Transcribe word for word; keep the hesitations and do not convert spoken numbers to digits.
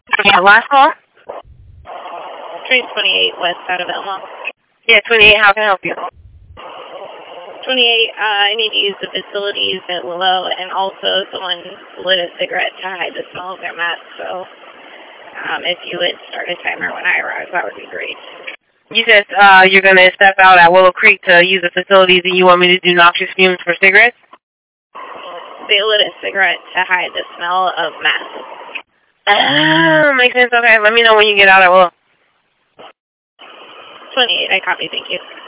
Yeah, last call? three twenty-eight west side of Elma. Yeah, twenty-eight, how can I help you? twenty-eight, uh, I need to use the facilities at Willow, and also someone lit a cigarette to hide the smell of their mask, so um, if you would start a timer when I arrive, that would be great. You said uh, you're going to step out at Willow Creek to use the facilities and you want me to do noxious fumes for cigarettes? They lit a cigarette to hide the smell of mask. Ah, makes sense. Okay, let me know when you get out at Willow. twenty-eight, I copy, thank you.